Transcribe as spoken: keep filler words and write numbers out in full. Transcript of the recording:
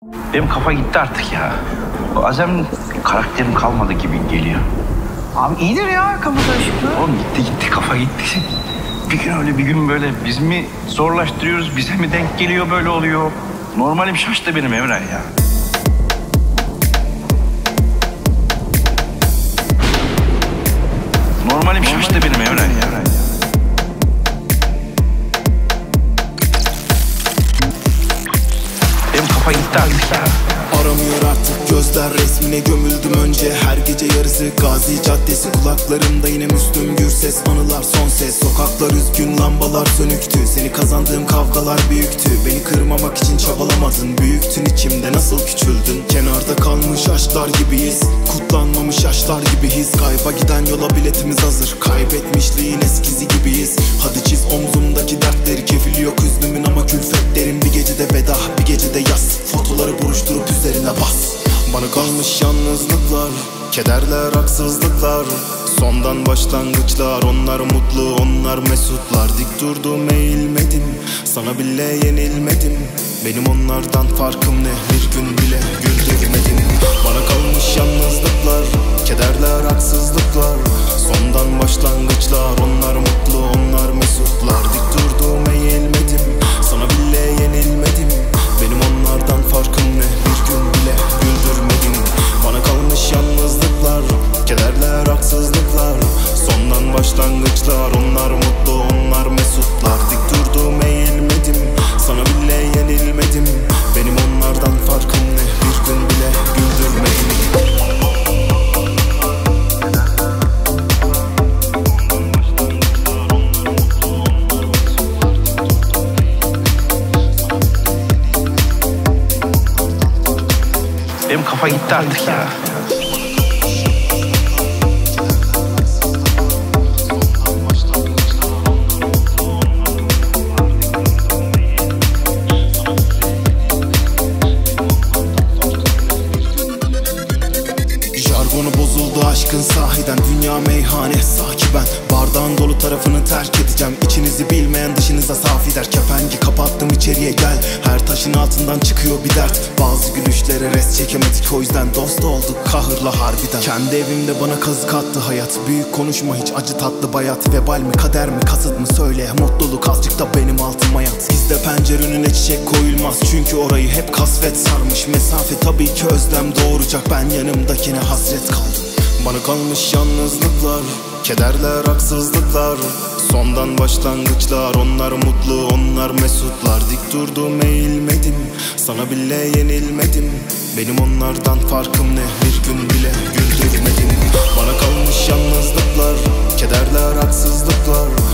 Benim kafa gitti artık ya. O Azem karakterim kalmadı gibi geliyor. Abi iyidir ya kafa karışıklığı. Oğlum gitti gitti kafa gitti. Bir gün öyle bir gün böyle biz mi zorlaştırıyoruz, bize mi denk geliyor böyle oluyor. Normalim şaştı benim Emren ya. Normalim şaştı benim Emren ya. Benim kafa gitti artık ya. Aramıyor artık gözler, resmine gömüldüm önce. Her gece yarısı Gazi Caddesi, kulaklarımda yine Müslüm Gürses. Anılar son ses, sokaklar üzgün, lambalar sönüktü. Seni kazandığım kavgalar büyüktü. Beni kırmamak için çabalamadın, büyüktün içimde, nasıl küçüldün. Kenarda kalmış aşklar gibiyiz, kutlanmamış yaşlar gibi his. Kayba giden yola biletimiz hazır, kaybetmişliğin eskisi gibiyiz. Hadi çiz omzumdaki dertleri, kefil yok hüznümün ama külfetlerim. Bir gecede veda, bir gecede yaz, fotoları buruşturup üzerine bas. Bana kalmış yalnızlıklar, kederler, haksızlıklar, sondan başlangıçlar. Onlar mutlu, onlar mesutlar. Dik durdum, eğilmedim, sana bile yenilmedim. Benim onlardan farkım ne, bir gün bile güldürmedim. Bana kalmış yalnızlıklar, kederler, haksızlıklar, sondan başlangıçlar. Onlar mutlu, onlar mesutlar. Dik durdum, eğilmedim, sana bile yenilmedim. Benim onlardan farkım ne, bir gün bile güldürmedim. Bana kalmış yalnızlıklar, kederler, haksızlıklar, sondan başlangıçlar. Onlar mutlu, onlar mesutlar. Dik durdum, eğilmedim, sana bile yenilmedim. Benim onlardan farkım ne, bir gün bile güldürmedim. Benim kafa gitti artık ya. Jargonu bozuldu aşkın sahiden, dünya meyhane saki ben. Bardağın dolu tarafını terk edeceğim, içinizi bilmeyen dışınıza safi der. Kepengi kapattım, içeriye gel, her taşın altından çıkıyor bir dert. Bazı gülüşlere res çekemedik, o yüzden dost olduk kahırla harbiden. Kendi evimde bana kazık attı hayat, büyük konuşma hiç, acı tatlı bayat. Vebal mi kader mi kasıt mı söyle, mutluluk azıcık da benim altıma yat. Gizde pencere önüne çiçek koyulmaz, çünkü orayı hep kasvet sarmış. Mesafe tabii ki özlem doğuracak, ben yanımdakine hasret kaldım. Bana kalmış yalnızlıklar, kederler, haksızlıklar, sondan başlangıçlar. Onlar mutlu, onlar mesutlar. Dik durdum, eğilmedim, sana bile yenilmedim. Benim onlardan farkım ne, bir gün bile güldürmedim. Bana kalmış yalnızlıklar, kederler, haksızlıklar,